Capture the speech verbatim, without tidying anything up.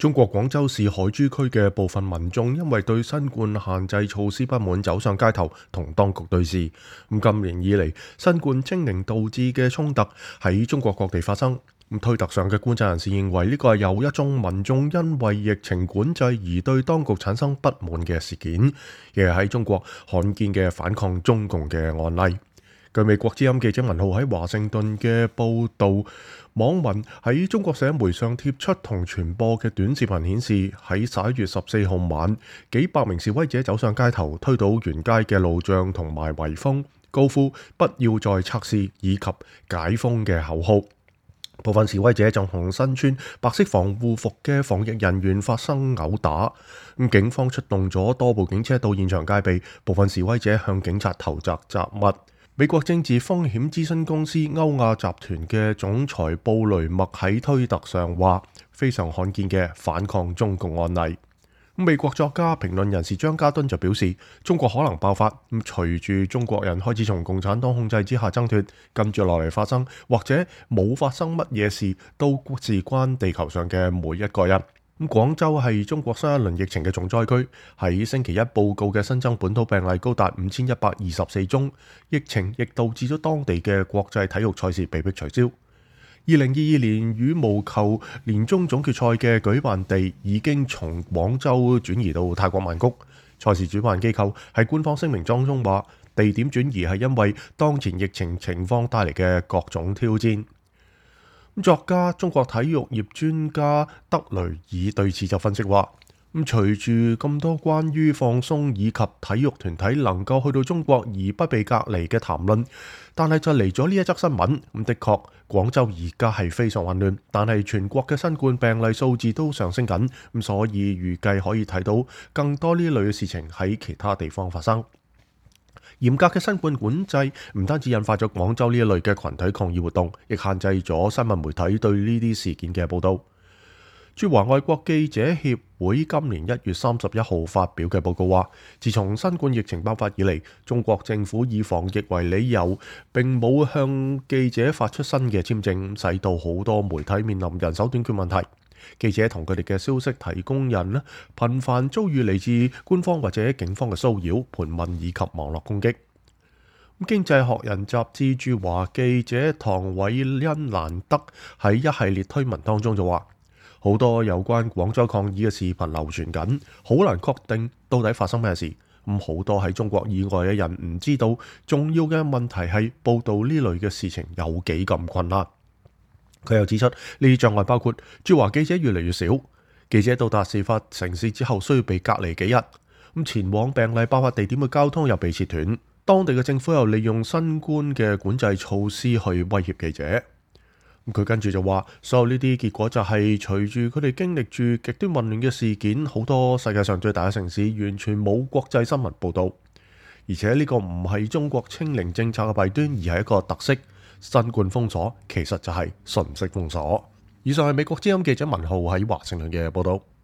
中國廣州市海珠區嘅部分民眾因為對新冠限制措施不滿，走上街頭同當局對峙。咁今年以嚟，新冠清零導致嘅衝突喺中國各地發生。咁推特上嘅觀察人士認為呢個係有一宗民眾因為疫情管制而對當局產生不滿嘅事件，亦係喺中國罕見嘅反抗中共嘅案例。據美國之音記者文浩喺華盛頓嘅報導，網民喺中國社媒上貼出同傳播嘅短視頻顯示，喺十一月十四號晚，幾百名示威者走上街頭，推倒沿街嘅路障同埋圍封，高呼不要再測試以及解封嘅口號。部分示威者仲同身穿白色防護服嘅防疫人員發生毆打，咁警方出動咗多部警車到現場戒備，部分示威者向警察投擲雜物。美國政治風險諮詢公司歐亞集團嘅總裁布雷默喺推特上話：非常罕見嘅反抗中共案例。美國作家評論人士張家敦就表示，中國可能爆發，咁隨住中國人開始從共產黨控制之下掙脫，跟住落嚟發生或者冇發生乜嘢事，都事關地球上嘅每一個人。咁廣州係中國新一輪疫情嘅重災區，喺星期一報告嘅新增本土病例高達五千一百二十四宗，疫情亦導致咗當地嘅國際體育賽事被迫取消。二零二二年羽毛球年終總決賽嘅舉辦地已經從廣州轉移到泰國曼谷。賽事主辦機構喺官方聲明當中話，地點轉移係因為當前疫情情況帶嚟嘅各種挑戰。作家、中國體育業專家德雷爾對此就分析話：咁隨住咁多關於放鬆以及體育團體能夠去到中國而不被隔離嘅談論，但係就嚟咗呢一則新聞。咁的確，廣州而家係非常混亂，但係全國嘅新冠病例數字都上升緊，咁所以預計可以睇到更多呢類嘅事情喺其他地方發生。嚴格嘅新冠管制唔單止引發咗廣州呢一類嘅群體抗議活動，亦限制咗新聞媒體對呢啲事件嘅報導。駐華外國記者協會今年一月三十一號發表嘅報告話，自從新冠疫情爆發以嚟，中國政府以防疫為理由，並冇向記者發出新嘅簽證，使到好多媒體面臨人手短缺問題。記者同佢哋嘅消息提供人呢，頻繁遭遇嚟自官方或者警方嘅騷擾、盤問以及網絡攻擊。經濟學人雜誌駐華記者唐偉恩蘭德喺一系列推文當中就話，好多有關廣州抗議嘅視頻流傳緊，好難確定到底發生咩事。咁好多喺中國以外嘅人唔知道，重要嘅問題係報導呢類嘅事情有幾咁困難。佢又指出，呢啲障礙包括駐華記者越嚟越少，記者到達事發城市之後需要被隔離幾日，咁前往病例爆發地點嘅交通又被切斷，當地嘅政府又利用新冠嘅管制措施去威脅記者。佢跟住就話，所有呢啲結果就係隨住佢哋經歷住極端混亂嘅事件，好多世界上最大嘅城市完全冇國際新聞報導，而且呢個唔係中國清零政策嘅弊端，而係一個特色。新冠封鎖其實就係信息封鎖。以上係美國之音記者文浩喺華盛頓嘅報導。